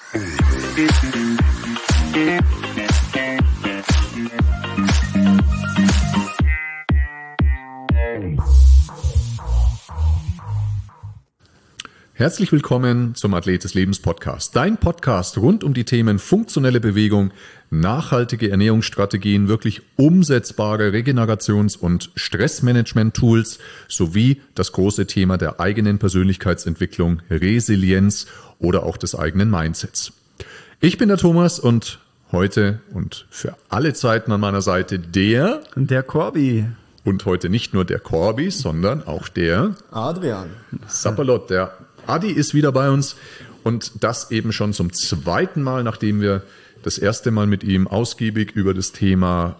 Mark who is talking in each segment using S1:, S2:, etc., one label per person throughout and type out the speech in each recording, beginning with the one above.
S1: Herzlich willkommen zum Athlet des Lebens Podcast. Dein Podcast rund um die Themen funktionelle Bewegung, nachhaltige Ernährungsstrategien, wirklich umsetzbare Regenerations- und Stressmanagement-Tools sowie das große Thema der eigenen Persönlichkeitsentwicklung, Resilienz oder auch des eigenen Mindsets. Ich bin der Thomas und heute und für alle Zeiten an meiner Seite der
S2: Corby.
S1: Und heute nicht nur der Corby, sondern auch der
S2: Adrian.
S1: Sapperlot, der Adi ist wieder bei uns und das eben schon zum zweiten Mal, nachdem wir das erste Mal mit ihm ausgiebig über das Thema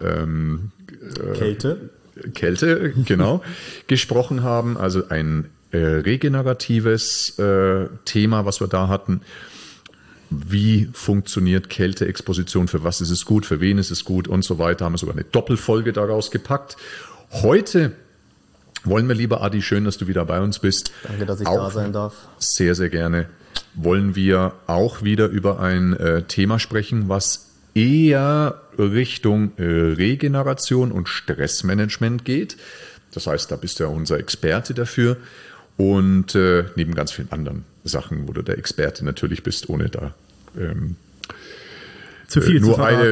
S1: Kälte, genau, gesprochen haben. Also ein regeneratives Thema, was wir da hatten. Wie funktioniert Kälteexposition? Für was ist es gut? Für wen ist es gut? Und so weiter. Haben wir sogar eine Doppelfolge daraus gepackt. Heute wollen wir, lieber Adi, schön, dass du wieder bei uns bist.
S2: Danke, dass ich da sein darf.
S1: Sehr, sehr gerne. Wollen wir auch wieder über ein Thema sprechen, was eher Richtung Regeneration und Stressmanagement geht. Das heißt, da bist du ja unser Experte dafür. Und neben ganz vielen anderen Sachen, wo du der Experte natürlich bist, ohne da zu wenig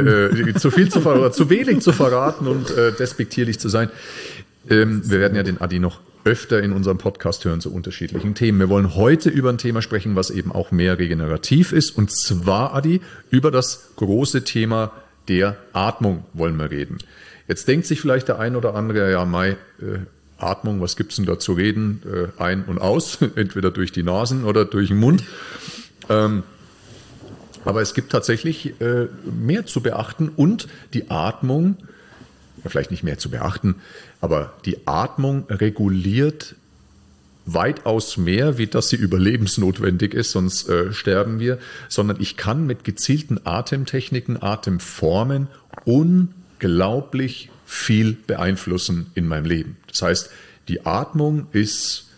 S1: zu verraten und despektierlich zu sein. Wir werden ja den Adi noch öfter in unserem Podcast hören zu unterschiedlichen Themen. Wir wollen heute über ein Thema sprechen, was eben auch mehr regenerativ ist. Und zwar, Adi, über das große Thema der Atmung wollen wir reden. Jetzt denkt sich vielleicht der ein oder andere, ja, Atmung, was gibt's denn da zu reden? Ein- und aus, entweder durch die Nasen oder durch den Mund. Aber es gibt tatsächlich mehr zu beachten und die Atmung, vielleicht nicht mehr zu beachten, aber die Atmung reguliert weitaus mehr, wie dass sie überlebensnotwendig ist, sonst sterben wir, sondern ich kann mit gezielten Atemtechniken, Atemformen unglaublich viel beeinflussen in meinem Leben. Das heißt, die Atmung ist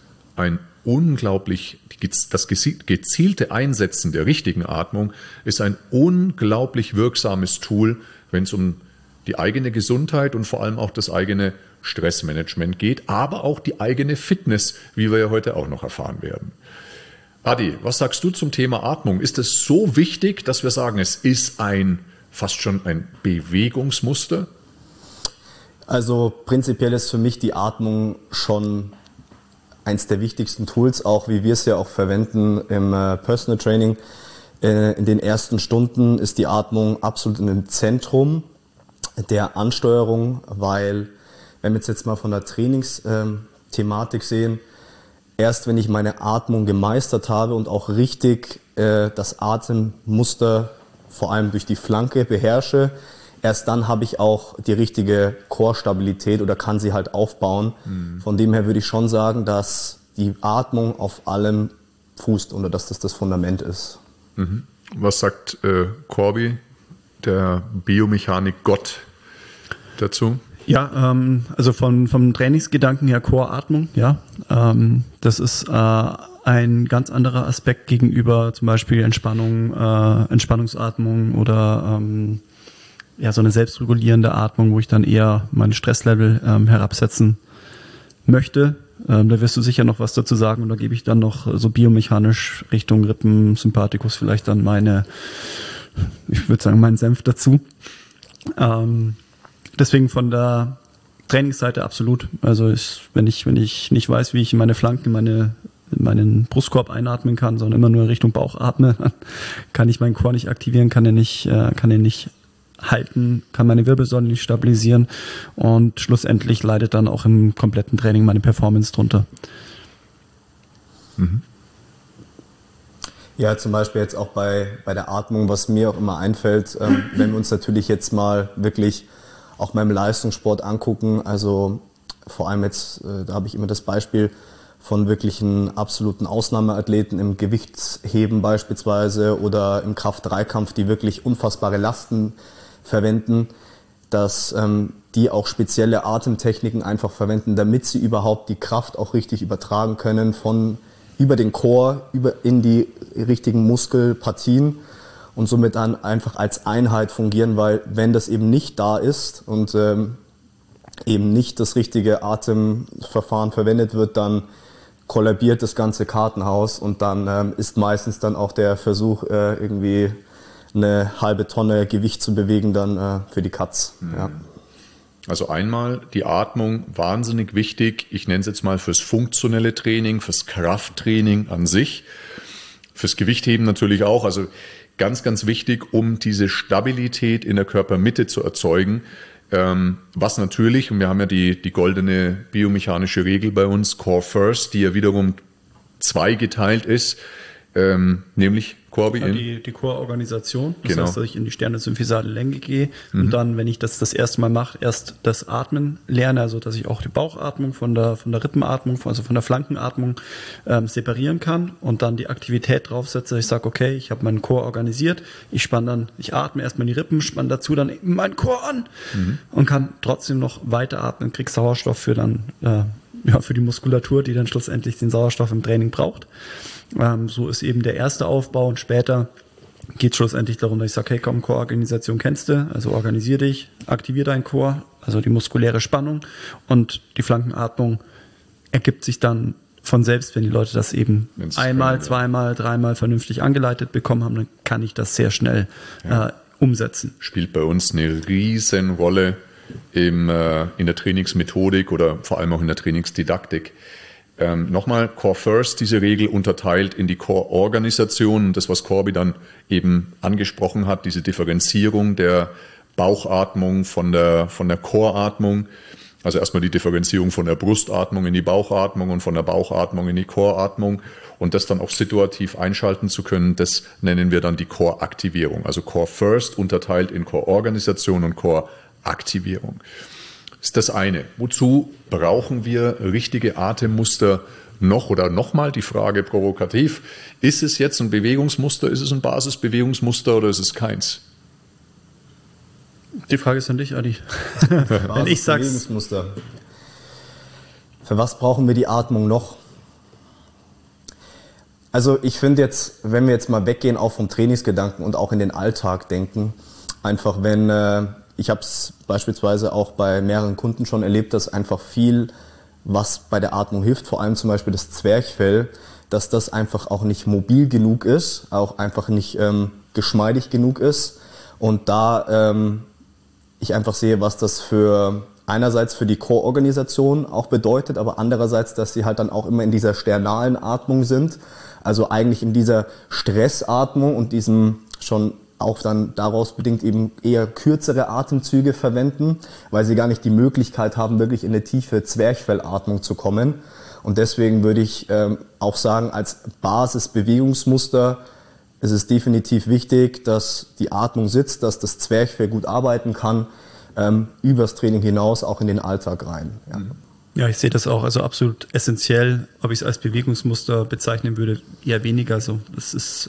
S1: das gezielte Einsetzen der richtigen Atmung ist ein unglaublich wirksames Tool, wenn es um die eigene Gesundheit und vor allem auch das eigene Stressmanagement geht, aber auch die eigene Fitness, wie wir ja heute auch noch erfahren werden. Adi, was sagst du zum Thema Atmung? Ist es so wichtig, dass wir sagen, es ist fast schon ein Bewegungsmuster?
S2: Also prinzipiell ist für mich die Atmung schon eins der wichtigsten Tools, auch wie wir es ja auch verwenden im Personal Training. In den ersten Stunden ist die Atmung absolut in dem Zentrum der Ansteuerung, weil, wenn wir jetzt mal von der Trainingsthematik sehen, erst wenn ich meine Atmung gemeistert habe und auch richtig das Atemmuster vor allem durch die Flanke beherrsche, erst dann habe ich auch die richtige Core-Stabilität oder kann sie halt aufbauen. Von dem her würde ich schon sagen, dass die Atmung auf allem fußt oder dass das Fundament ist.
S1: Was sagt Corby, der Biomechanik-Gott, dazu?
S3: Ja, also vom Trainingsgedanken her Core-Atmung, ja. Das ist ein ganz anderer Aspekt gegenüber zum Beispiel Entspannungsatmung oder so eine selbstregulierende Atmung, wo ich dann eher mein Stresslevel herabsetzen möchte. Da wirst du sicher noch was dazu sagen und da gebe ich dann noch so biomechanisch Richtung Rippen, Sympathikus vielleicht dann meinen Senf dazu. Deswegen von der Trainingsseite absolut. Also wenn ich nicht weiß, wie ich meine Flanken, meinen Brustkorb einatmen kann, sondern immer nur in Richtung Bauch atme, dann kann ich meinen Core nicht aktivieren, kann den nicht halten, kann meine Wirbelsäule nicht stabilisieren und schlussendlich leidet dann auch im kompletten Training meine Performance drunter.
S2: Ja, zum Beispiel jetzt auch bei der Atmung, was mir auch immer einfällt, wenn wir uns natürlich jetzt mal wirklich auch beim Leistungssport angucken, also vor allem jetzt, da habe ich immer das Beispiel von wirklichen absoluten Ausnahmeathleten im Gewichtsheben beispielsweise oder im Kraft-3-Kampf, die wirklich unfassbare Lasten verwenden, dass die auch spezielle Atemtechniken einfach verwenden, damit sie überhaupt die Kraft auch richtig übertragen können von über den Core, in die richtigen Muskelpartien. und somit dann einfach als Einheit fungieren, weil wenn das eben nicht da ist und eben nicht das richtige Atemverfahren verwendet wird, dann kollabiert das ganze Kartenhaus und dann ist meistens dann auch der Versuch, irgendwie eine halbe Tonne Gewicht zu bewegen, dann für die Katz. Ja.
S1: Also einmal die Atmung, wahnsinnig wichtig. Ich nenne es jetzt mal fürs funktionelle Training, fürs Krafttraining an sich, fürs Gewichtheben natürlich auch. Also ganz, ganz wichtig, um diese Stabilität in der Körpermitte zu erzeugen. Was natürlich, und wir haben ja die goldene biomechanische Regel bei uns, Core First, die ja wiederum zweigeteilt ist, nämlich Corby in
S3: die Core-Organisation. Das
S1: genau.
S3: heißt, dass ich in die sternensymphysale Länge gehe und dann, wenn ich das erste Mal mache, erst das Atmen lerne, also dass ich auch die Bauchatmung von der Rippenatmung, also von der Flankenatmung separieren kann und dann die Aktivität draufsetze. Ich sage, okay, ich habe meinen Core organisiert, ich atme erstmal in die Rippen, spanne dazu dann meinen Core an und kann trotzdem noch weiter atmen, kriege Sauerstoff für die Muskulatur, die dann schlussendlich den Sauerstoff im Training braucht. So ist eben der erste Aufbau und später geht es schlussendlich darum, dass ich sage, hey komm, Core-Organisation kennst du, also organisier dich, aktivier deinen Core, also die muskuläre Spannung und die Flankenatmung ergibt sich dann von selbst, wenn die Leute das eben einmal, zweimal, dreimal vernünftig angeleitet bekommen haben, dann kann ich das sehr schnell umsetzen.
S1: Spielt bei uns eine riesen Rolle in der Trainingsmethodik oder vor allem auch in der Trainingsdidaktik. Nochmal, Core First, diese Regel unterteilt in die Core-Organisation, das, was Corby dann eben angesprochen hat, diese Differenzierung der Bauchatmung von der Core-Atmung, also erstmal die Differenzierung von der Brustatmung in die Bauchatmung und von der Bauchatmung in die Core-Atmung und das dann auch situativ einschalten zu können, das nennen wir dann die Core-Aktivierung. Also Core First unterteilt in Core-Organisation und Core-Aktivierung. Ist das eine. Wozu brauchen wir richtige Atemmuster noch oder nochmal die Frage provokativ, ist es jetzt ein Bewegungsmuster, ist es ein Basisbewegungsmuster oder ist es keins?
S3: Die Frage ist an dich, Adi. Wenn ich sag's.
S2: Bewegungsmuster. Für was brauchen wir die Atmung noch? Also ich finde jetzt, wenn wir jetzt mal weggehen auch vom Trainingsgedanken und auch in den Alltag denken, einfach wenn ich habe es beispielsweise auch bei mehreren Kunden schon erlebt, dass einfach viel, was bei der Atmung hilft, vor allem zum Beispiel das Zwerchfell, dass das einfach auch nicht mobil genug ist, auch einfach nicht geschmeidig genug ist. Und da ich einfach sehe, was das einerseits für die Core-Organisation auch bedeutet, aber andererseits, dass sie halt dann auch immer in dieser sternalen Atmung sind, also eigentlich in dieser Stressatmung und diesem schon auch dann daraus bedingt eben eher kürzere Atemzüge verwenden, weil sie gar nicht die Möglichkeit haben, wirklich in eine tiefe Zwerchfellatmung zu kommen. Und deswegen würde ich auch sagen, als Basisbewegungsmuster ist es definitiv wichtig, dass die Atmung sitzt, dass das Zwerchfell gut arbeiten kann, übers Training hinaus auch in den Alltag rein. Ja.
S3: Ja, ich sehe das auch, also absolut essentiell. Ob ich es als Bewegungsmuster bezeichnen würde, eher weniger. Also das ist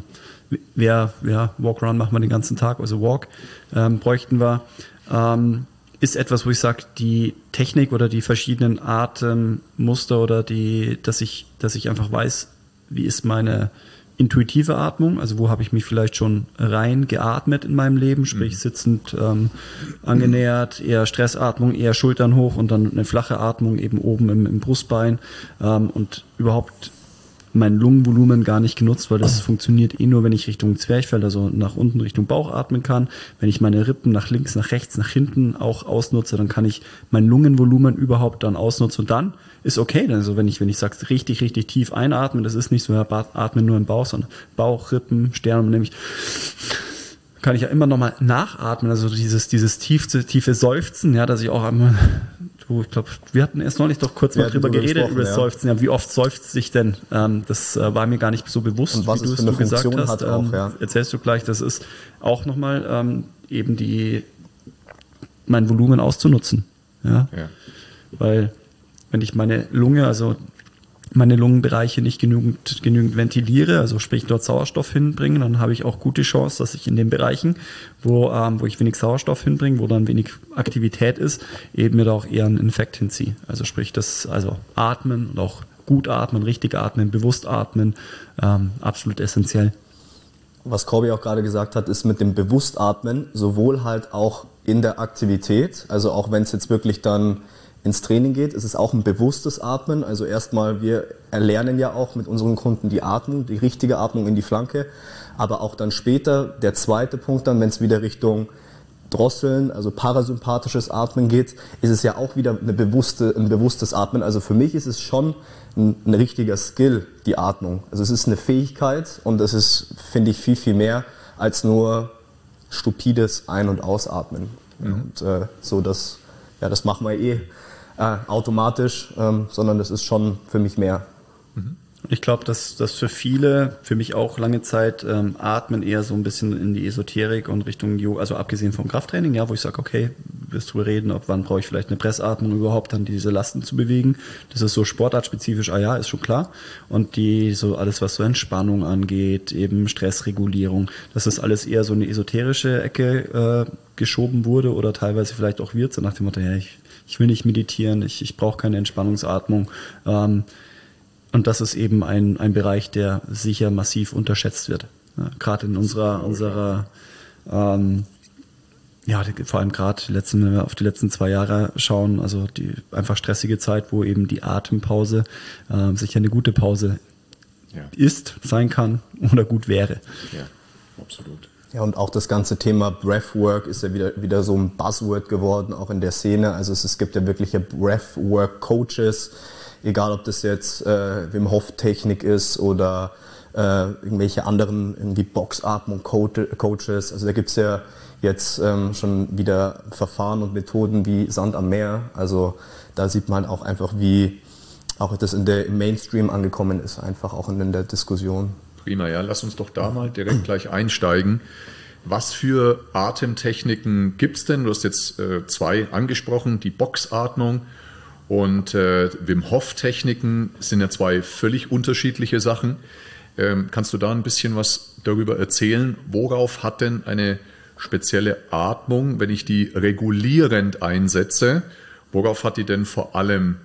S3: Walk-Run machen wir den ganzen Tag, also Walk bräuchten wir, ist etwas, wo ich sage, die Technik oder die verschiedenen Atemmuster oder dass ich einfach weiß, wie ist meine intuitive Atmung, also wo habe ich mich vielleicht schon rein geatmet in meinem Leben, sprich sitzend angenähert, eher Stressatmung, eher Schultern hoch und dann eine flache Atmung eben oben im Brustbein und überhaupt mein Lungenvolumen gar nicht genutzt, weil das funktioniert nur, wenn ich Richtung Zwerchfell, also nach unten Richtung Bauch atmen kann. Wenn ich meine Rippen nach links, nach rechts, nach hinten auch ausnutze, dann kann ich mein Lungenvolumen überhaupt dann ausnutzen und dann ist okay. Also wenn ich sage, richtig, richtig tief einatmen, das ist nicht so, atmen nur im Bauch, sondern Bauch, Rippen, Sternum, nämlich kann ich ja immer nochmal nachatmen, also dieses tiefe Seufzen, ja, dass ich auch einmal, ich glaube, wir hatten erst neulich doch kurz mal drüber geredet, über das Seufzen, ja, wie oft seufzt sich denn? Das war mir gar nicht so bewusst,
S2: und was
S3: wie du es gesagt hast. Erzählst du gleich, das ist auch nochmal eben mein Volumen auszunutzen. Ja? Weil wenn ich meine Lungenbereiche nicht genügend ventiliere, also sprich dort Sauerstoff hinbringen, dann habe ich auch gute Chance, dass ich in den Bereichen, wo ich wenig Sauerstoff hinbringe, wo dann wenig Aktivität ist, eben mir da auch eher einen Infekt hinziehe. Also sprich Atmen und auch gut atmen, richtig atmen, bewusst atmen, absolut essentiell.
S2: was Corby auch gerade gesagt hat, ist mit dem Bewusstatmen, sowohl halt auch in der Aktivität, also auch wenn es jetzt wirklich dann ins Training geht, ist es auch ein bewusstes Atmen. Also erstmal, wir erlernen ja auch mit unseren Kunden die Atmung, die richtige Atmung in die Flanke, aber auch dann später, der zweite Punkt dann, wenn es wieder Richtung Drosseln, also parasympathisches Atmen geht, ist es ja auch wieder ein bewusstes Atmen. Also für mich ist es schon ein richtiger Skill, die Atmung. Also es ist eine Fähigkeit und es ist, finde ich, viel, viel mehr als nur stupides Ein- und Ausatmen. Und so das machen wir automatisch, sondern das ist schon für mich mehr.
S3: Ich glaube, dass für viele, für mich auch lange Zeit, Atmen eher so ein bisschen in die Esoterik und Richtung Yoga, also abgesehen vom Krafttraining, ja, wo ich sage, okay, wirst drüber reden, ob wann brauche ich vielleicht eine Pressatmung überhaupt, dann diese Lasten zu bewegen. Das ist so sportartspezifisch, ja, ist schon klar. Und so alles, was so Entspannung angeht, eben Stressregulierung, dass das alles eher so eine esoterische Ecke geschoben wurde oder teilweise vielleicht auch wird, so nach dem Motto, ja, ich will nicht meditieren, ich brauche keine Entspannungsatmung. Und das ist eben ein Bereich, der sicher massiv unterschätzt wird. Ja, gerade in unserer vor allem gerade wenn wir auf die letzten 2 Jahre schauen, also die einfach stressige Zeit, wo eben die Atempause sicher eine gute Pause sein kann oder gut wäre.
S1: Ja, absolut.
S2: Ja, und auch das ganze Thema Breathwork ist ja wieder so ein Buzzword geworden, auch in der Szene. Also es gibt ja wirkliche Breathwork-Coaches, egal ob das jetzt Wim Hof Technik ist oder irgendwelche anderen irgendwie Boxatmung-Coaches. Also da gibt es ja jetzt schon wieder Verfahren und Methoden wie Sand am Meer. Also da sieht man auch einfach, wie auch das im Mainstream angekommen ist, einfach auch in der Diskussion.
S1: Prima, ja, lass uns doch da mal direkt gleich einsteigen. Was für Atemtechniken gibt es denn? Du hast jetzt 2 angesprochen, die Boxatmung und Wim Hof Techniken sind ja 2 völlig unterschiedliche Sachen. Kannst du da ein bisschen was darüber erzählen? Worauf hat denn eine spezielle Atmung, wenn ich die regulierend einsetze, worauf hat die denn vor allem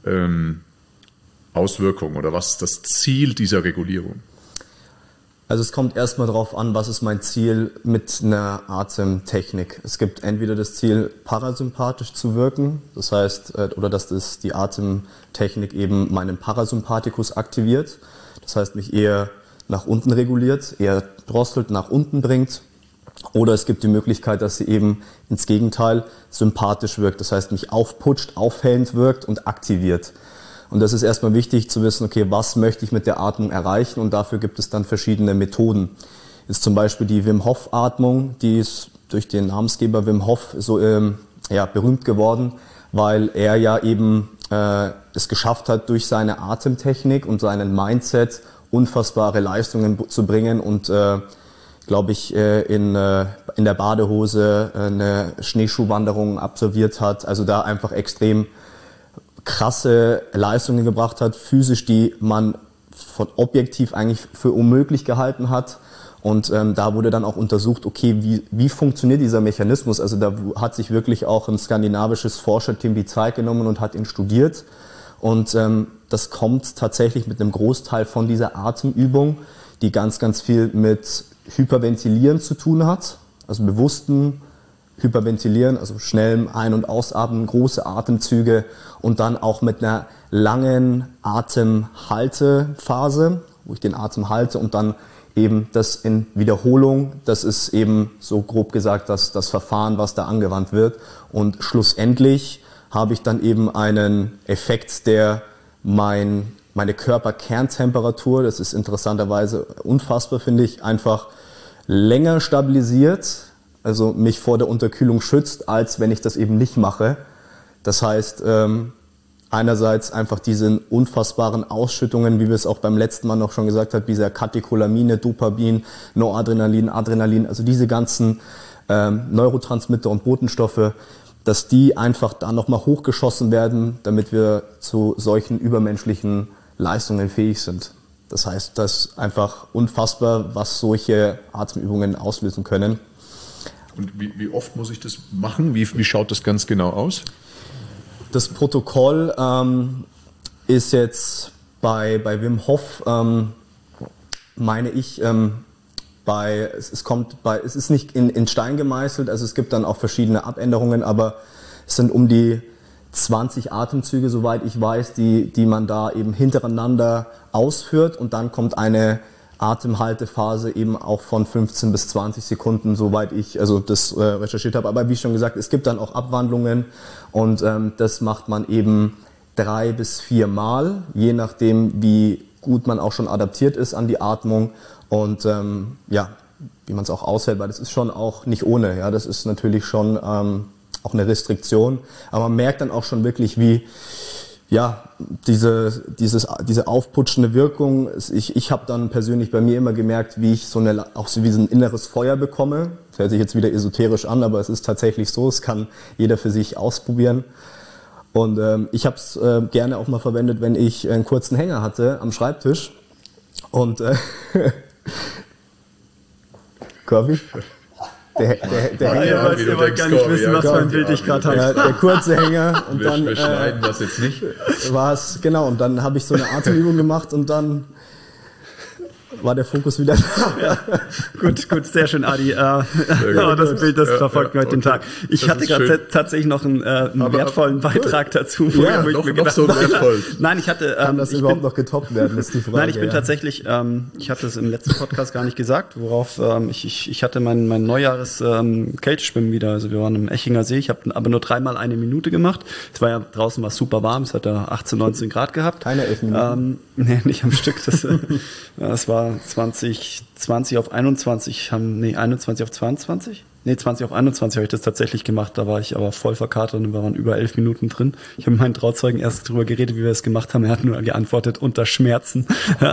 S1: Auswirkungen oder was ist das Ziel dieser Regulierung?
S2: Also es kommt erstmal darauf an, was ist mein Ziel mit einer Atemtechnik. Es gibt entweder das Ziel, parasympathisch zu wirken, das heißt, oder dass die Atemtechnik eben meinen Parasympathikus aktiviert, das heißt mich eher nach unten reguliert, eher drosselt, nach unten bringt. Oder es gibt die Möglichkeit, dass sie eben ins Gegenteil sympathisch wirkt, das heißt mich aufputscht, aufhellend wirkt und aktiviert. Und das ist erstmal wichtig zu wissen, okay, was möchte ich mit der Atmung erreichen, und dafür gibt es dann verschiedene Methoden. Ist zum Beispiel die Wim Hof Atmung, die ist durch den Namensgeber Wim Hof so berühmt geworden, weil er ja eben es geschafft hat, durch seine Atemtechnik und seinen Mindset unfassbare Leistungen zu bringen und glaube ich, in der Badehose eine Schneeschuhwanderung absolviert hat, also da einfach extrem krasse Leistungen gebracht hat, physisch, die man von objektiv eigentlich für unmöglich gehalten hat. Und da wurde dann auch untersucht, okay, wie funktioniert dieser Mechanismus? Also da hat sich wirklich auch ein skandinavisches Forscherteam die Zeit genommen und hat ihn studiert. Und das kommt tatsächlich mit einem Großteil von dieser Atemübung, die ganz, ganz viel mit Hyperventilieren zu tun hat, also bewussten Hyperventilieren, also schnellem Ein- und Ausatmen, große Atemzüge und dann auch mit einer langen Atemhaltephase, wo ich den Atem halte und dann eben das in Wiederholung, das ist eben so grob gesagt das Verfahren, was da angewandt wird. Und schlussendlich habe ich dann eben einen Effekt, der meine Körperkerntemperatur, das ist interessanterweise unfassbar, finde ich, einfach länger stabilisiert, also mich vor der Unterkühlung schützt, als wenn ich das eben nicht mache. Das heißt, einerseits einfach diese unfassbaren Ausschüttungen, wie wir es auch beim letzten Mal noch schon gesagt haben, dieser Katecholamine, Dopamin, Noradrenalin, Adrenalin, also diese ganzen Neurotransmitter und Botenstoffe, dass die einfach da nochmal hochgeschossen werden, damit wir zu solchen übermenschlichen Leistungen fähig sind. Das heißt, das ist einfach unfassbar, was solche Atemübungen auslösen können.
S1: Und wie oft muss ich das machen? Wie schaut das ganz genau aus?
S2: Das Protokoll ist jetzt bei Wim Hof, meine ich, es ist nicht in Stein gemeißelt, also es gibt dann auch verschiedene Abänderungen, aber es sind um die 20 Atemzüge, soweit ich weiß, die man da eben hintereinander ausführt und dann kommt eine Atemhaltephase eben auch von 15 bis 20 Sekunden, soweit ich das recherchiert habe. Aber wie schon gesagt, es gibt dann auch Abwandlungen und das macht man eben 3 bis 4 Mal, je nachdem wie gut man auch schon adaptiert ist an die Atmung und wie man es auch aushält, weil das ist schon auch nicht ohne, ja, das ist natürlich schon auch eine Restriktion, aber man merkt dann auch schon wirklich, wie diese aufputschende Wirkung. Ich habe dann persönlich bei mir immer gemerkt, wie ich so ein inneres Feuer bekomme. Das hört sich jetzt wieder esoterisch an, aber es ist tatsächlich so. Es kann jeder für sich ausprobieren. Und ich habe es gerne auch mal verwendet, wenn ich einen kurzen Hänger hatte am Schreibtisch. Und Corby? Der Hänger,
S3: ihr wollt gar nicht wissen, was für ein Bild ich gerade habe.
S2: Der kurze Hänger und dann
S1: wir schneiden das jetzt nicht.
S2: War es, genau, und dann habe ich so eine Atemübung gemacht und dann war der Fokus wieder da.
S3: Ja, gut, sehr schön, Adi. Das Bild, das verfolgt mir heute den Tag. Ich hatte gerade tatsächlich noch einen wertvollen Beitrag dazu.
S1: Wo ich mir gedacht so wertvoll.
S3: Nein, ich hatte...
S2: Kann das überhaupt noch getoppt werden, ist die Frage.
S3: Nein, ich bin tatsächlich, ich hatte es im letzten Podcast gar nicht gesagt, worauf ich hatte mein Neujahres Kälteschwimmen wieder. Also wir waren im Echinger See, ich habe aber nur 3-mal 1 Minute gemacht. Es war ja draußen war super warm, es hat da 18, 19 Grad gehabt.
S2: Keine 11 Minuten?
S3: Nee, nicht am Stück. Das war 20 auf 21, 21 auf 22? Nee, 20 auf 21 habe ich das tatsächlich gemacht. Da war ich aber voll verkatert und wir waren über 11 Minuten drin. Ich habe mit meinen Trauzeugen erst drüber geredet, wie wir es gemacht haben. Er hat nur geantwortet, unter Schmerzen.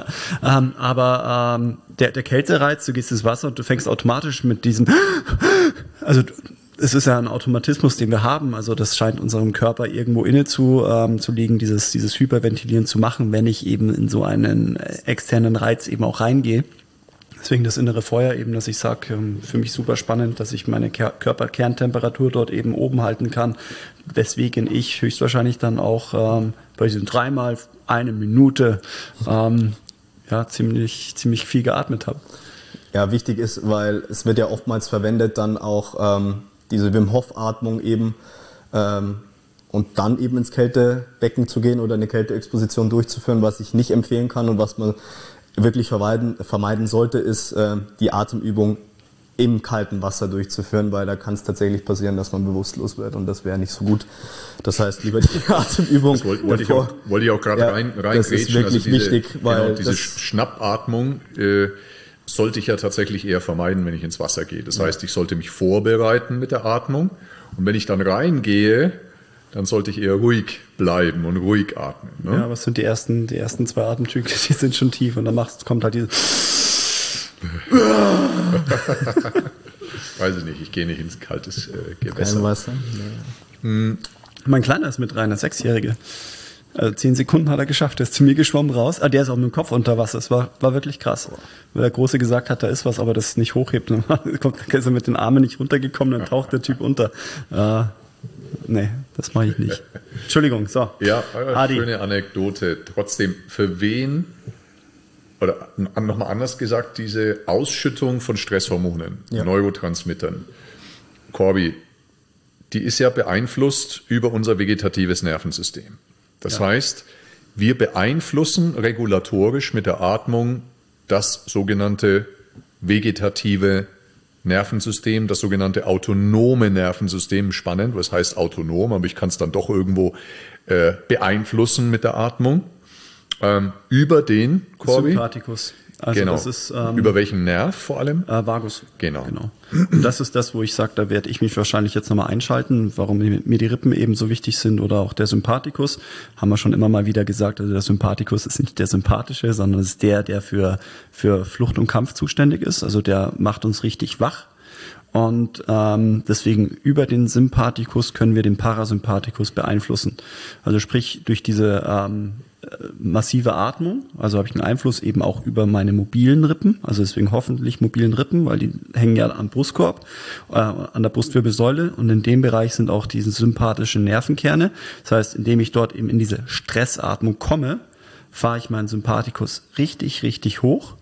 S3: Der Kältereiz, du gehst ins Wasser und du fängst automatisch mit diesem, also es ist ja ein Automatismus, den wir haben. Also das scheint unserem Körper irgendwo inne zu liegen, dieses Hyperventilieren zu machen, wenn ich eben in so einen externen Reiz eben auch reingehe. Deswegen das innere Feuer eben, dass ich sage, für mich super spannend, dass ich meine Körperkerntemperatur dort eben oben halten kann, weswegen ich höchstwahrscheinlich dann auch bei diesen 3-mal 1 Minute ziemlich viel geatmet habe. Ja,
S2: wichtig ist, weil es wird ja oftmals verwendet dann auch diese Wim Hof Atmung eben und dann eben ins Kältebecken zu gehen oder eine Kälteexposition durchzuführen, was ich nicht empfehlen kann und was man wirklich vermeiden sollte, ist die Atemübung im kalten Wasser durchzuführen, weil da kann es tatsächlich passieren, dass man bewusstlos wird und das wäre nicht so gut. Das heißt, lieber die Atemübung.
S1: Das wollte ich auch gerade reingrätschen.
S2: Das ist wirklich wichtig, weil
S1: diese Schnappatmung sollte ich ja tatsächlich eher vermeiden, wenn ich ins Wasser gehe. Das heißt, ich sollte mich vorbereiten mit der Atmung und wenn ich dann reingehe, dann sollte ich eher ruhig bleiben und ruhig atmen. Ne?
S3: Ja, was sind die ersten 2 Atemzüge, die sind schon tief und dann kommt halt diese...
S1: Weiß ich nicht, ich gehe nicht ins kaltes Gewässer.
S2: Kein Wasser?
S3: Nee. Mein Kleiner ist mit rein, der 6-Jährige. Also 10 Sekunden hat er geschafft, der ist zu mir geschwommen raus. Der ist auch mit dem Kopf unter Wasser, es war wirklich krass. Weil der Große gesagt hat, da ist was, aber das nicht hochhebt. Dann ist er mit den Armen nicht runtergekommen, dann taucht der Typ unter. Nee, das mache ich nicht. Entschuldigung, so.
S1: Ja,
S3: Adi.
S1: Schöne Anekdote. Trotzdem, für wen, oder nochmal anders gesagt, diese Ausschüttung von Stresshormonen, Neurotransmittern, Corby, die ist ja beeinflusst über unser vegetatives Nervensystem. Das heißt, wir beeinflussen regulatorisch mit der Atmung das sogenannte vegetative Nervensystem, das sogenannte autonome Nervensystem. Spannend, was heißt autonom, aber ich kann es dann doch irgendwo beeinflussen mit der Atmung. Über den Corby.
S3: Sympathikus. Also
S1: genau.
S3: Das ist,
S1: über welchen Nerv vor allem?
S3: Vagus.
S1: Genau.
S3: Und das ist das, wo ich sage, da werde ich mich wahrscheinlich jetzt nochmal einschalten, warum mir die Rippen eben so wichtig sind oder auch der Sympathikus. Haben wir schon immer mal wieder gesagt, also der Sympathikus ist nicht der Sympathische, sondern es ist der für Flucht und Kampf zuständig ist. Also der macht uns richtig wach. Und deswegen über den Sympathikus können wir den Parasympathikus beeinflussen. Also sprich durch diese massive Atmung, also habe ich einen Einfluss eben auch über meine mobilen Rippen, also deswegen hoffentlich mobilen Rippen, weil die hängen ja am Brustkorb, an der Brustwirbelsäule und in dem Bereich sind auch diese sympathischen Nervenkerne. Das heißt, indem ich dort eben in diese Stressatmung komme, fahre ich meinen Sympathikus richtig, richtig hoch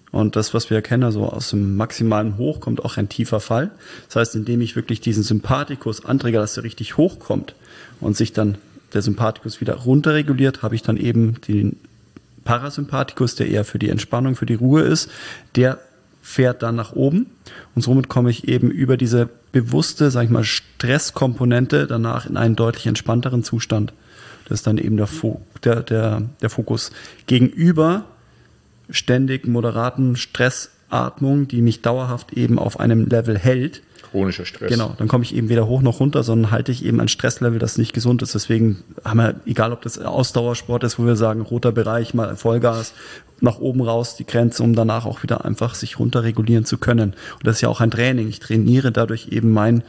S3: Und das, was wir kennen, also aus dem maximalen Hoch kommt auch ein tiefer Fall. Das heißt, indem ich wirklich diesen Sympathikus anträge, dass er richtig hochkommt und sich dann der Sympathikus wieder runterreguliert, habe ich dann eben den Parasympathikus, der eher für die Entspannung, für die Ruhe ist, der fährt dann nach oben und somit komme ich eben über diese bewusste, sag ich mal, Stresskomponente danach in einen deutlich entspannteren Zustand. Das ist dann eben der Fokus gegenüber ständig moderaten Stressatmung, die mich dauerhaft eben auf einem Level hält.
S1: Chronischer Stress.
S3: Genau, dann komme ich eben weder hoch noch runter, sondern halte ich eben ein Stresslevel, das nicht gesund ist. Deswegen haben wir, egal ob das Ausdauersport ist, wo wir sagen, roter Bereich, mal Vollgas, nach oben raus die Grenze, um danach auch wieder einfach sich runterregulieren zu können. Und das ist ja auch ein Training. Ich trainiere dadurch eben mein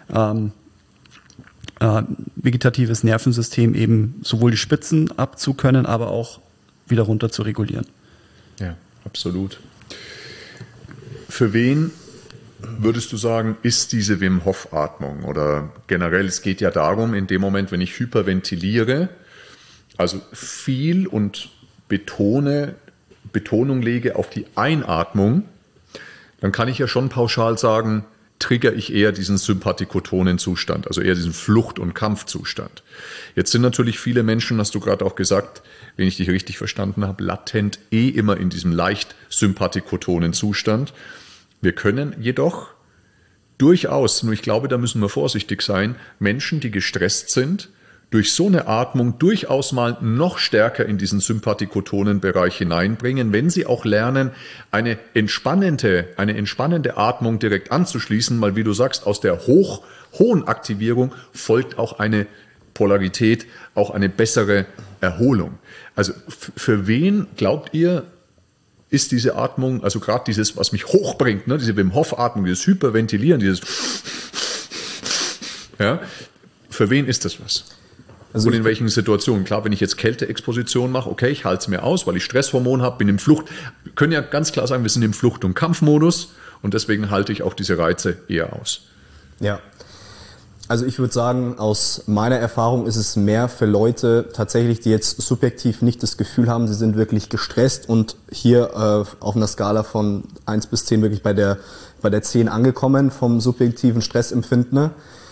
S3: vegetatives Nervensystem eben sowohl die Spitzen abzukönnen, aber auch wieder runter zu regulieren.
S1: Ja, absolut. Für wen würdest du sagen, ist diese Wim Hof Atmung? Oder generell, es geht ja darum, in dem Moment, wenn ich hyperventiliere, also viel und Betonung lege auf die Einatmung, dann kann ich ja schon pauschal sagen, trigger ich eher diesen sympathikotonen Zustand, also eher diesen Flucht- und Kampfzustand. Jetzt sind natürlich viele Menschen, hast du gerade auch gesagt, wenn ich dich richtig verstanden habe, latent immer in diesem leicht sympathikotonen Zustand. Wir können jedoch durchaus, nur ich glaube, da müssen wir vorsichtig sein, Menschen, die gestresst sind, durch so eine Atmung durchaus mal noch stärker in diesen sympathikotonen Bereich hineinbringen, wenn sie auch lernen, eine entspannende Atmung direkt anzuschließen, weil wie du sagst, aus der hohen Aktivierung folgt auch eine Polarität, auch eine bessere Erholung. Also für wen glaubt ihr, ist diese Atmung, also gerade dieses, was mich hochbringt, ne, diese Wim Hof Atmung, dieses Hyperventilieren, dieses ja, für wen ist das was? Also und in welchen Situationen? Klar, wenn ich jetzt Kälteexposition mache, okay, ich halte es mir aus, weil ich Stresshormon habe, bin im Flucht. Wir können ja ganz klar sagen, wir sind im Flucht- und Kampfmodus und deswegen halte ich auch diese Reize eher aus.
S2: Ja, also ich würde sagen, aus meiner Erfahrung ist es mehr für Leute tatsächlich, die jetzt subjektiv nicht das Gefühl haben, sie sind wirklich gestresst und hier auf einer Skala von 1 bis 10 wirklich bei der 10 angekommen vom subjektiven Stressempfinden.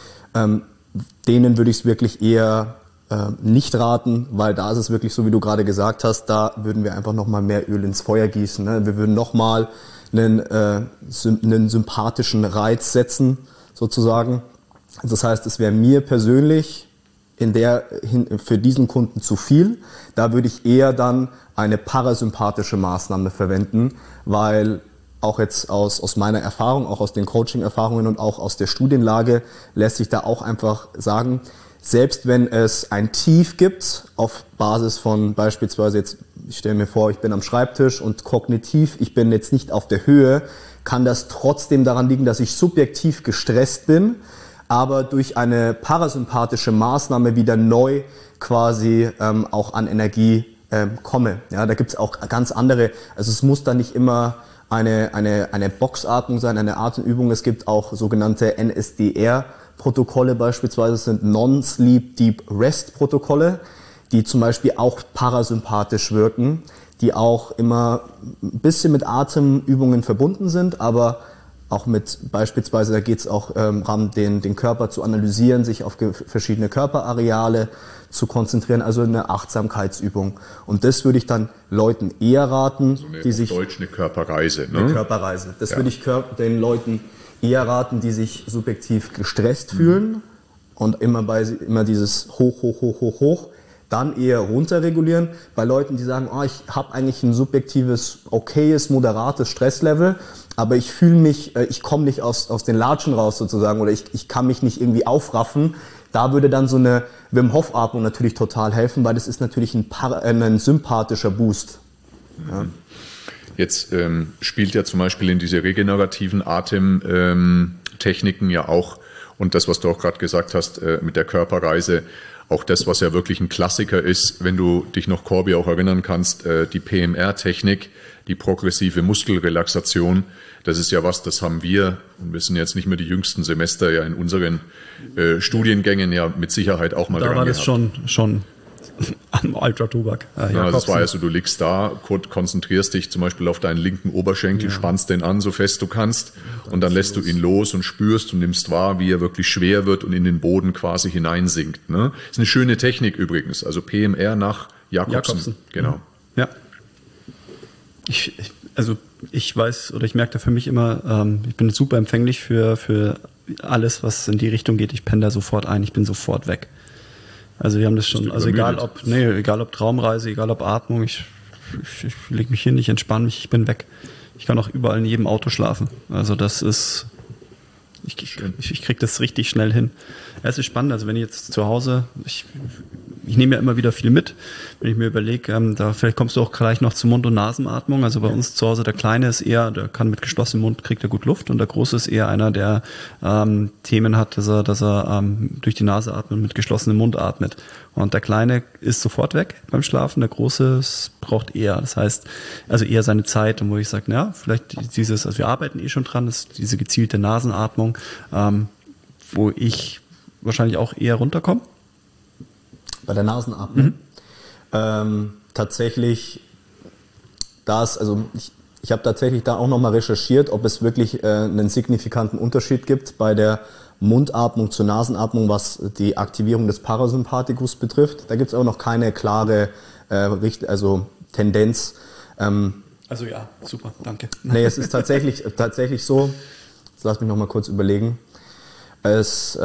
S2: Denen würde ich es wirklich eher nicht raten, weil da ist es wirklich so, wie du gerade gesagt hast, da würden wir einfach nochmal mehr Öl ins Feuer gießen. Ne? Wir würden nochmal einen sympathischen Reiz setzen, sozusagen. Das heißt, es wäre mir persönlich für diesen Kunden zu viel. Da würde ich eher dann eine parasympathische Maßnahme verwenden, weil auch jetzt aus meiner Erfahrung, auch aus den Coaching-Erfahrungen und auch aus der Studienlage lässt sich da auch einfach sagen, selbst wenn es ein Tief gibt, auf Basis von beispielsweise jetzt, ich stelle mir vor, ich bin am Schreibtisch und kognitiv, ich bin jetzt nicht auf der Höhe, kann das trotzdem daran liegen, dass ich subjektiv gestresst bin, aber durch eine parasympathische Maßnahme wieder neu quasi auch an Energie komme. Ja, da gibt es auch ganz andere, also es muss da nicht immer eine Boxatmung sein, eine Atemübung. Es gibt auch sogenannte NSDR-Protokolle beispielsweise, das sind Non-Sleep Deep Rest-Protokolle, die zum Beispiel auch parasympathisch wirken, die auch immer ein bisschen mit Atemübungen verbunden sind, aber auch mit beispielsweise, da geht es auch darum, den Körper zu analysieren, sich auf verschiedene Körperareale zu konzentrieren, also eine Achtsamkeitsübung. Und das würde ich dann Leuten eher raten,
S1: so
S2: die sich...
S1: Deutsch eine Körperreise, ne?
S2: Eine Körperreise. Das würde ich den Leuten eher raten, die sich subjektiv gestresst fühlen und immer dieses hoch, dann eher runterregulieren. Bei Leuten, die sagen, ich habe eigentlich ein subjektives, okayes, moderates Stresslevel, aber ich fühle mich, ich komme nicht aus den Latschen raus sozusagen oder ich kann mich nicht irgendwie aufraffen. Da würde dann so eine Wim Hof Atmung natürlich total helfen, weil das ist natürlich ein sympathischer Boost. Ja.
S1: Jetzt spielt ja zum Beispiel in diese regenerativen Atemtechniken ja auch, und das, was du auch gerade gesagt hast mit der Körperreise, auch das, was ja wirklich ein Klassiker ist, wenn du dich noch, Corby, auch erinnern kannst, die PMR-Technik, die progressive Muskelrelaxation, das ist ja was, das haben wir, und wir sind jetzt nicht mehr die jüngsten Semester, ja in unseren Studiengängen ja mit Sicherheit auch mal
S3: da
S1: dran
S3: war das
S1: gehabt.
S3: schon Ultra-Tobak.
S1: Ja, das war ja so, du liegst da, konzentrierst dich zum Beispiel auf deinen linken Oberschenkel, spannst den an, so fest du kannst, und dann lässt du ihn los und spürst und nimmst wahr, wie er wirklich schwer wird und in den Boden quasi hineinsinkt. Ne? Ist eine schöne Technik übrigens, also PMR nach Jacobsen. Genau.
S3: Ja. Ich weiß, oder ich merke da für mich immer, ich bin super empfänglich für alles, was in die Richtung geht. Ich penne da sofort ein, ich bin sofort weg. Also wir haben das schon, also egal ob Traumreise, egal ob Atmung, ich lege mich hin, ich entspanne mich, ich bin weg. Ich kann auch überall in jedem Auto schlafen. Also das ist, ich kriege das richtig schnell hin. Es ist spannend, also wenn ich jetzt zu Hause, ich nehme ja immer wieder viel mit, wenn ich mir überlege, vielleicht kommst du auch gleich noch zur Mund- und Nasenatmung. Also bei uns zu Hause, der Kleine ist eher, der kann mit geschlossenem Mund, kriegt er gut Luft, und der Große ist eher einer, der Themen hat, dass er durch die Nase atmet und mit geschlossenem Mund atmet. Und der Kleine ist sofort weg beim Schlafen, der Große braucht eher. Das heißt, also eher seine Zeit, und wo ich sage, na, vielleicht also wir arbeiten schon dran, ist diese gezielte Nasenatmung, wo ich wahrscheinlich auch eher runterkomme.
S2: Bei der Nasenatmung. Tatsächlich, ich habe tatsächlich da auch nochmal recherchiert, ob es wirklich einen signifikanten Unterschied gibt bei der Mundatmung zur Nasenatmung, was die Aktivierung des Parasympathikus betrifft. Da gibt es auch noch keine klare Tendenz.
S3: Also ja, super, danke.
S2: Nee, es ist tatsächlich so, jetzt lass mich nochmal kurz überlegen. Es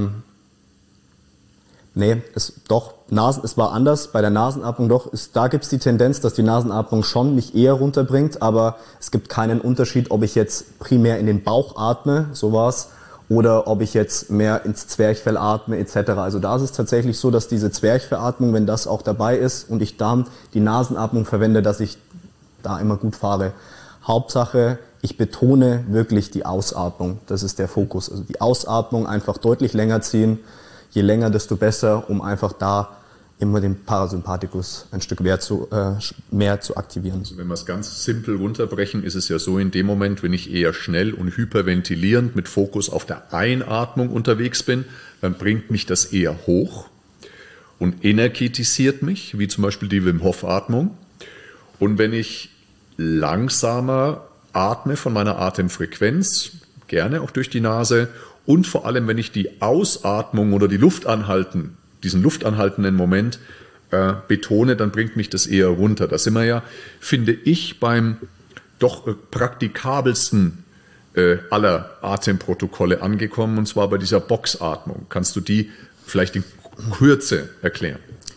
S2: war anders. Bei der Nasenatmung da gibt es die Tendenz, dass die Nasenatmung schon mich eher runterbringt, aber es gibt keinen Unterschied, ob ich jetzt primär in den Bauch atme, so war's, oder ob ich jetzt mehr ins Zwerchfell atme etc. Also da ist es tatsächlich so, dass diese Zwerchfellatmung, wenn das auch dabei ist und ich dann die Nasenatmung verwende, dass ich da immer gut fahre. Hauptsache, ich betone wirklich die Ausatmung, das ist der Fokus. Also die Ausatmung einfach deutlich länger ziehen. Je länger, desto besser, um einfach da immer den Parasympathikus ein Stück mehr zu aktivieren.
S1: Also wenn wir es ganz simpel runterbrechen, ist es ja so, in dem Moment, wenn ich eher schnell und hyperventilierend mit Fokus auf der Einatmung unterwegs bin, dann bringt mich das eher hoch und energetisiert mich, wie zum Beispiel die Wim Hof Atmung. Und wenn ich langsamer atme von meiner Atemfrequenz, gerne auch durch die Nase, und vor allem, wenn ich die Ausatmung oder die diesen luftanhaltenden Moment betone, dann bringt mich das eher runter. Da sind wir ja, finde ich, beim doch praktikabelsten aller Atemprotokolle angekommen, und zwar bei dieser Boxatmung. Kannst du die vielleicht in Kürze erklären?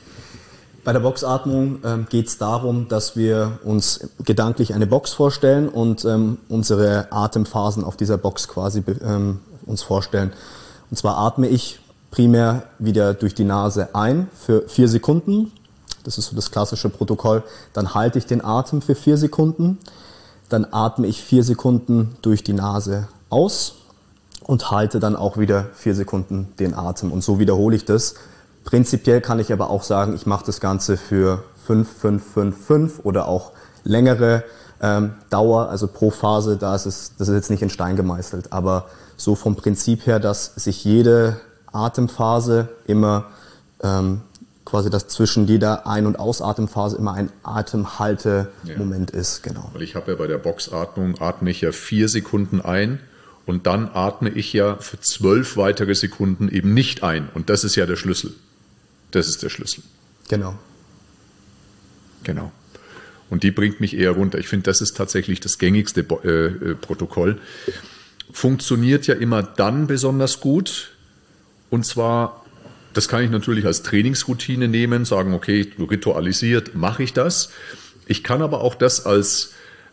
S2: Bei der Boxatmung geht es darum, dass wir uns gedanklich eine Box vorstellen und unsere Atemphasen auf dieser Box quasi uns vorstellen. Und zwar atme ich primär wieder durch die Nase ein für 4 Sekunden. Das ist so das klassische Protokoll. Dann halte ich den Atem für 4 Sekunden. Dann atme ich 4 Sekunden durch die Nase aus und halte dann auch wieder 4 Sekunden den Atem. Und so wiederhole ich das. Prinzipiell kann ich aber auch sagen, ich mache das Ganze für 5, 5, 5, 5 oder auch längere Dauer, also pro Phase. Das ist jetzt nicht in Stein gemeißelt, aber so vom Prinzip her, dass sich jede Atemphase immer quasi, dass zwischen jeder Ein- und Ausatemphase immer ein Atemhaltemoment ist. Genau.
S1: Weil ich habe ja bei der Boxatmung, atme ich ja 4 Sekunden ein und dann atme ich ja für 12 weitere Sekunden eben nicht ein. Und das ist ja der Schlüssel. Das ist der Schlüssel.
S2: Genau.
S1: Genau. Und die bringt mich eher runter. Ich finde, das ist tatsächlich das gängigste Protokoll. Funktioniert ja immer dann besonders gut. Und zwar, das kann ich natürlich als Trainingsroutine nehmen, sagen, okay, ritualisiert mache ich das. Ich kann aber auch das als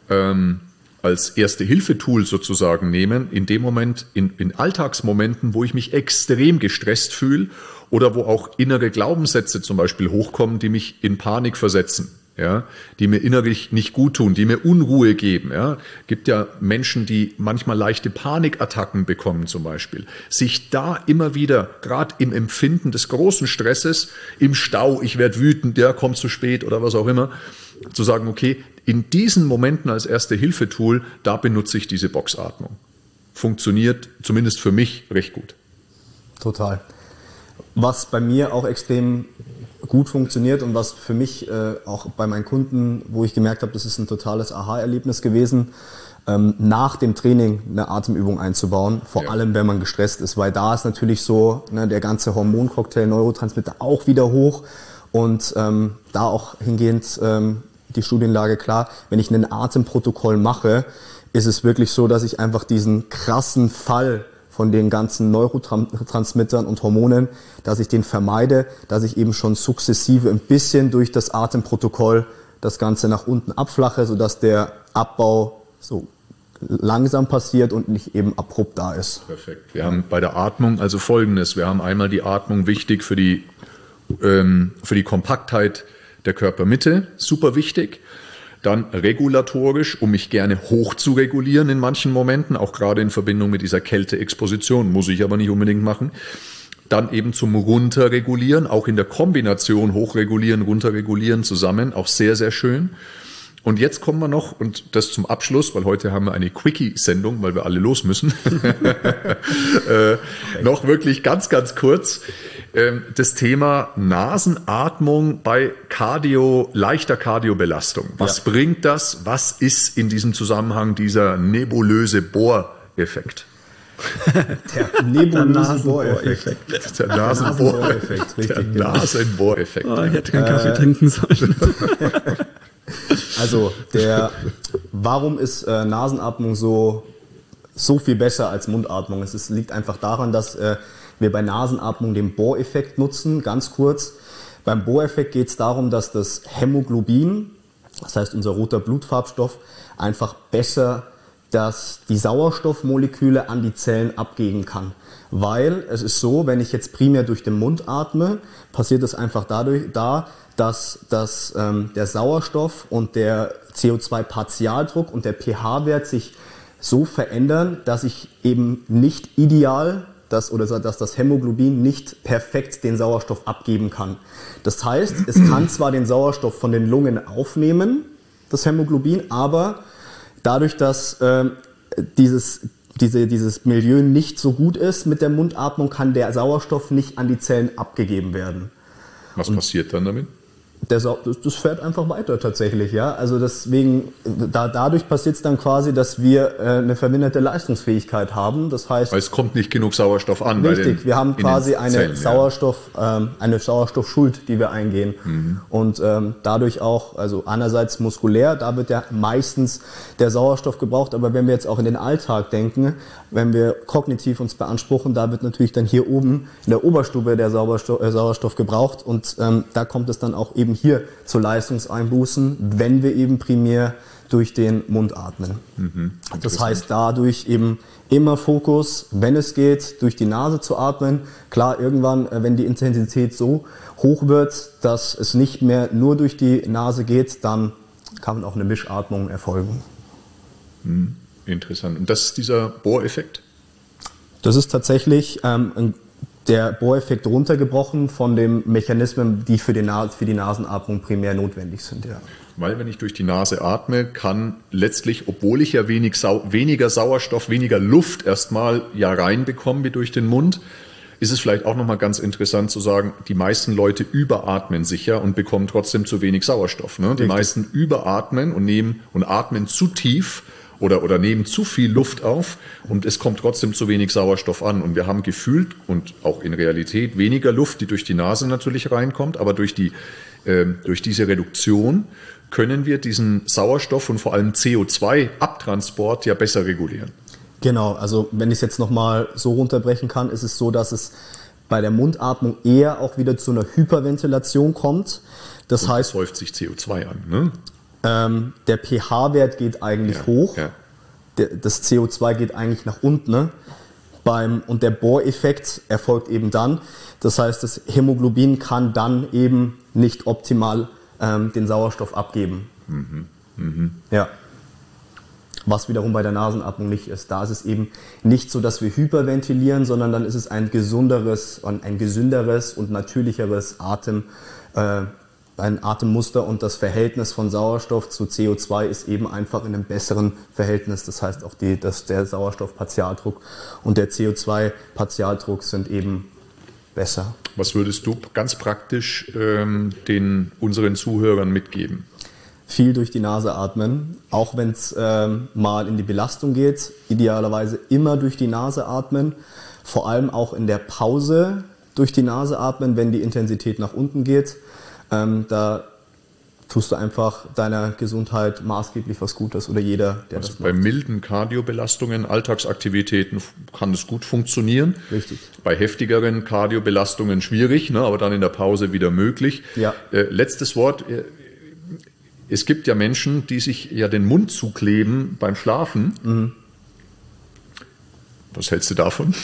S1: Erste-Hilfe-Tool sozusagen nehmen, in dem Moment, in Alltagsmomenten, wo ich mich extrem gestresst fühle oder wo auch innere Glaubenssätze zum Beispiel hochkommen, die mich in Panik versetzen. Ja, die mir innerlich nicht gut tun, die mir Unruhe geben. Ja, gibt ja Menschen, die manchmal leichte Panikattacken bekommen zum Beispiel. Sich da immer wieder, gerade im Empfinden des großen Stresses, im Stau, ich werde wütend, der kommt zu spät oder was auch immer, zu sagen, okay, in diesen Momenten als Erste-Hilfe-Tool, da benutze ich diese Boxatmung. Funktioniert zumindest für mich recht gut.
S2: Total. Was bei mir auch extrem gut funktioniert und was für mich auch bei meinen Kunden, wo ich gemerkt habe, das ist ein totales Aha-Erlebnis gewesen, nach dem Training eine Atemübung einzubauen, vor allem wenn man gestresst ist, weil da ist natürlich so, ne, der ganze Hormoncocktail, Neurotransmitter auch wieder hoch und da auch hingehend die Studienlage klar, wenn ich ein Atemprotokoll mache, ist es wirklich so, dass ich einfach diesen krassen Fall von den ganzen Neurotransmittern und Hormonen, dass ich den vermeide, dass ich eben schon sukzessive ein bisschen durch das Atemprotokoll das Ganze nach unten abflache, sodass der Abbau so langsam passiert und nicht eben abrupt da ist.
S1: Perfekt. Wir haben bei der Atmung also Folgendes. Wir haben einmal die Atmung wichtig für die Kompaktheit der Körpermitte, super wichtig. Dann regulatorisch, um mich gerne hoch zu regulieren in manchen Momenten, auch gerade in Verbindung mit dieser Kälteexposition, muss ich aber nicht unbedingt machen. Dann eben zum Runterregulieren, auch in der Kombination hochregulieren, runterregulieren zusammen, auch sehr, sehr schön. Und jetzt kommen wir noch, und das zum Abschluss, weil heute haben wir eine Quickie-Sendung, weil wir alle los müssen, noch wirklich ganz, ganz kurz, das Thema Nasenatmung bei leichter Kardiobelastung. Was bringt das? Was ist in diesem Zusammenhang dieser nebulöse Bohreffekt?
S2: Der nebulöse Bohreffekt.
S1: Der Nasenbohreffekt.
S2: Richtig.
S1: Der Nasenbohreffekt.
S3: Oh, ich hätte keinen Kaffee trinken sollen.
S2: Also, warum ist Nasenatmung so viel besser als Mundatmung? Es liegt einfach daran, dass wir bei Nasenatmung den Bohreffekt nutzen, ganz kurz. Beim Bohreffekt geht es darum, dass das Hämoglobin, das heißt unser roter Blutfarbstoff, einfach besser die Sauerstoffmoleküle an die Zellen abgeben kann. Weil es ist so, wenn ich jetzt primär durch den Mund atme, passiert es einfach dass der Sauerstoff und der CO2-Partialdruck und der pH-Wert sich so verändern, dass ich eben nicht ideal dass das Hämoglobin nicht perfekt den Sauerstoff abgeben kann. Das heißt, es kann zwar den Sauerstoff von den Lungen aufnehmen, das Hämoglobin, aber dadurch, dass dieses Milieu nicht so gut ist mit der Mundatmung, kann der Sauerstoff nicht an die Zellen abgegeben werden.
S1: Was passiert dann damit?
S2: Das fährt einfach weiter tatsächlich, ja. Also deswegen, dadurch passiert es dann quasi, dass wir eine verminderte Leistungsfähigkeit haben. Das heißt,
S1: weil es kommt nicht genug Sauerstoff an.
S2: Richtig, wir haben quasi eine Sauerstoffschuld, die wir eingehen. Mhm. Und dadurch auch, also einerseits muskulär, da wird ja meistens der Sauerstoff gebraucht, aber wenn wir jetzt auch in den Alltag denken, wenn wir kognitiv uns beanspruchen, da wird natürlich dann hier oben in der Oberstube der Sauerstoff gebraucht und da kommt es dann auch eben hier zu Leistungseinbußen, wenn wir eben primär durch den Mund atmen. Mhm, das heißt, dadurch eben immer Fokus, wenn es geht, durch die Nase zu atmen. Klar, irgendwann, wenn die Intensität so hoch wird, dass es nicht mehr nur durch die Nase geht, dann kann auch eine Mischatmung erfolgen.
S1: Mhm, interessant. Und das ist dieser Bohreffekt?
S2: Das ist tatsächlich der Bohreffekt runtergebrochen von den Mechanismen, die für die Nasenatmung primär notwendig sind. Ja.
S1: Weil wenn ich durch die Nase atme, kann letztlich, obwohl ich ja weniger Sauerstoff, weniger Luft erstmal ja reinbekomme wie durch den Mund, ist es vielleicht auch nochmal ganz interessant zu sagen, die meisten Leute überatmen sicher und bekommen trotzdem zu wenig Sauerstoff. Ne? Die meisten überatmen und atmen zu tief oder nehmen zu viel Luft auf und es kommt trotzdem zu wenig Sauerstoff an. Und wir haben gefühlt und auch in Realität weniger Luft, die durch die Nase natürlich reinkommt, aber durch diese Reduktion können wir diesen Sauerstoff und vor allem CO2-Abtransport ja besser regulieren.
S2: Genau, also wenn ich es jetzt nochmal so runterbrechen kann, ist es so, dass es bei der Mundatmung eher auch wieder zu einer Hyperventilation kommt. Das heißt,
S1: es häuft sich CO2 an, ne?
S2: Der pH-Wert geht eigentlich hoch, das CO2 geht eigentlich nach unten, ne? Und der Bohreffekt erfolgt eben dann. Das heißt, das Hämoglobin kann dann eben nicht optimal den Sauerstoff abgeben. Mhm. Mhm. Ja. Was wiederum bei der Nasenatmung nicht ist. Da ist es eben nicht so, dass wir hyperventilieren, sondern dann ist es ein gesünderes und natürlicheres ein Atemmuster und das Verhältnis von Sauerstoff zu CO2 ist eben einfach in einem besseren Verhältnis. Das heißt auch der Sauerstoffpartialdruck und der CO2-Partialdruck sind eben besser.
S1: Was würdest du ganz praktisch unseren Zuhörern mitgeben?
S2: Viel durch die Nase atmen, auch wenn es mal in die Belastung geht. Idealerweise immer durch die Nase atmen, vor allem auch in der Pause durch die Nase atmen, wenn die Intensität nach unten geht. Da tust du einfach deiner Gesundheit maßgeblich was Gutes oder jeder, der das macht.
S1: Bei milden Cardiobelastungen, Alltagsaktivitäten kann es gut funktionieren.
S2: Richtig.
S1: Bei heftigeren Cardiobelastungen schwierig, ne, aber dann in der Pause wieder möglich.
S2: Ja.
S1: Letztes Wort. Es gibt ja Menschen, die sich ja den Mund zukleben beim Schlafen. Mhm. Was hältst du davon?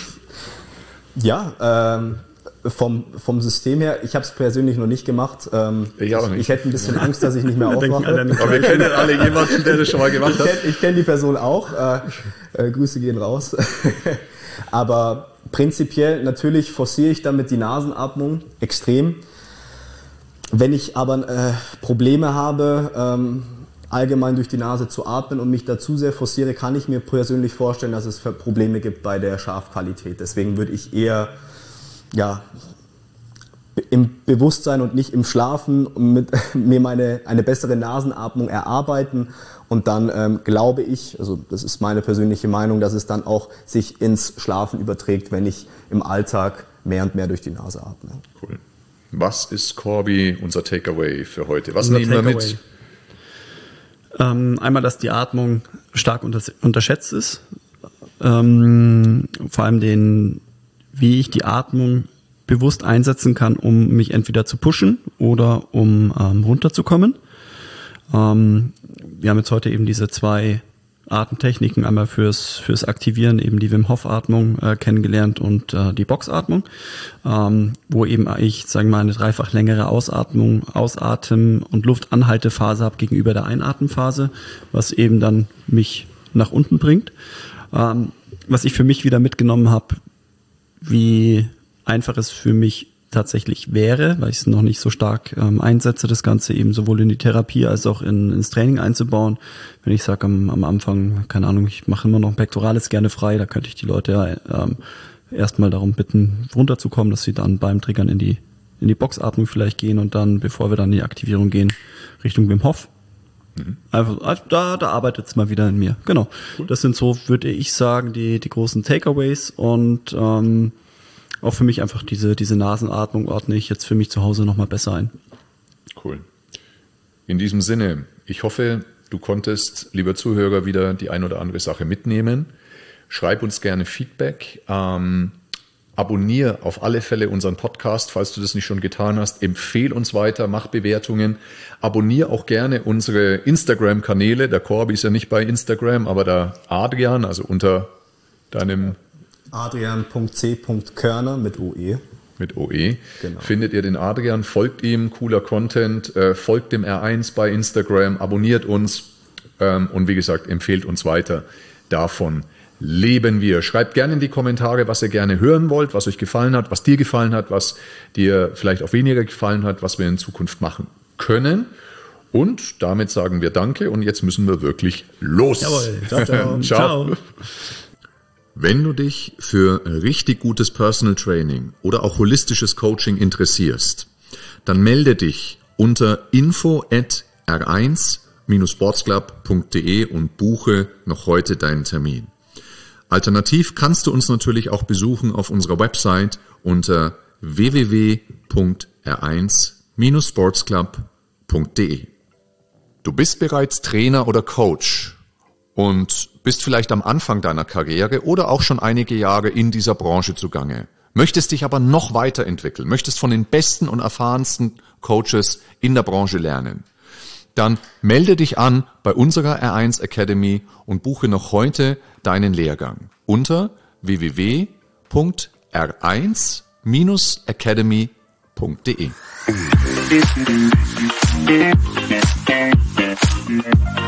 S2: Ja, vom System her, ich habe es persönlich noch nicht gemacht. Ich hätte ein bisschen Angst, dass ich nicht mehr aufwache.
S1: Aber wir kennen alle jemanden, der das schon mal gemacht hat.
S2: Ich kenne die Person auch. Grüße gehen raus. Aber prinzipiell, natürlich forciere ich damit die Nasenatmung extrem. Wenn ich aber Probleme habe, allgemein durch die Nase zu atmen und mich dazu sehr forciere, kann ich mir persönlich vorstellen, dass es Probleme gibt bei der Schlafqualität. Deswegen würde ich eher im Bewusstsein und nicht im Schlafen mir eine bessere Nasenatmung erarbeiten und dann glaube ich, also das ist meine persönliche Meinung, dass es dann auch sich ins Schlafen überträgt, wenn ich im Alltag mehr und mehr durch die Nase atme.
S1: Cool. Was ist, Corby, unser Takeaway für heute? Was nehmen wir mit?
S3: Einmal, dass die Atmung stark unterschätzt ist. Vor allem wie ich die Atmung bewusst einsetzen kann, um mich entweder zu pushen oder um runterzukommen. Wir haben jetzt heute eben diese 2 Atemtechniken, einmal fürs Aktivieren, eben die Wim Hof Atmung kennengelernt und die Boxatmung, wo eben ich, sagen wir mal, eine dreifach längere Ausatmung, Ausatem- und Luftanhaltephase habe gegenüber der Einatemphase, was eben dann mich nach unten bringt. Was ich für mich wieder mitgenommen habe, wie einfach es für mich tatsächlich wäre, weil ich es noch nicht so stark einsetze, das Ganze eben sowohl in die Therapie als auch ins Training einzubauen. Wenn ich sage am Anfang, keine Ahnung, ich mache immer noch ein Pektoralis gerne frei, da könnte ich die Leute erstmal darum bitten, runterzukommen, dass sie dann beim Triggern in die Boxatmung vielleicht gehen und dann, bevor wir dann in die Aktivierung gehen, Richtung Wim Hof. Einfach, also da arbeitet es mal wieder in mir. Genau. Cool. Das sind so, würde ich sagen, die großen Takeaways und auch für mich einfach diese Nasenatmung ordne ich jetzt für mich zu Hause nochmal besser ein.
S1: Cool. In diesem Sinne, ich hoffe, du konntest, lieber Zuhörer, wieder die ein oder andere Sache mitnehmen. Schreib uns gerne Feedback. Abonniere auf alle Fälle unseren Podcast, falls du das nicht schon getan hast. Empfehl uns weiter, mach Bewertungen. Abonniere auch gerne unsere Instagram-Kanäle. Der Corby ist ja nicht bei Instagram, aber der Adrian, also unter deinem
S2: Adrian.c.körner mit OE.
S1: Mit OE.
S2: Genau.
S1: Findet ihr den Adrian, folgt ihm, cooler Content, folgt dem R1 bei Instagram, abonniert uns und wie gesagt, empfehlt uns weiter. Davon leben wir. Schreibt gerne in die Kommentare, was ihr gerne hören wollt, was euch gefallen hat, was dir gefallen hat, was dir vielleicht auch weniger gefallen hat, was wir in Zukunft machen können. Und damit sagen wir Danke und jetzt müssen wir wirklich los.
S3: Jawohl. Ciao, ciao.
S1: Ciao. Wenn du dich für richtig gutes Personal Training oder auch holistisches Coaching interessierst, dann melde dich unter info@r1-sportsclub.de und buche noch heute deinen Termin. Alternativ kannst du uns natürlich auch besuchen auf unserer Website unter www.r1-sportsclub.de. Du bist bereits Trainer oder Coach und bist vielleicht am Anfang deiner Karriere oder auch schon einige Jahre in dieser Branche zugange, möchtest dich aber noch weiterentwickeln, möchtest von den besten und erfahrensten Coaches in der Branche lernen, dann melde dich an bei unserer R1 Academy und buche noch heute deinen Lehrgang unter www.r1-academy.de.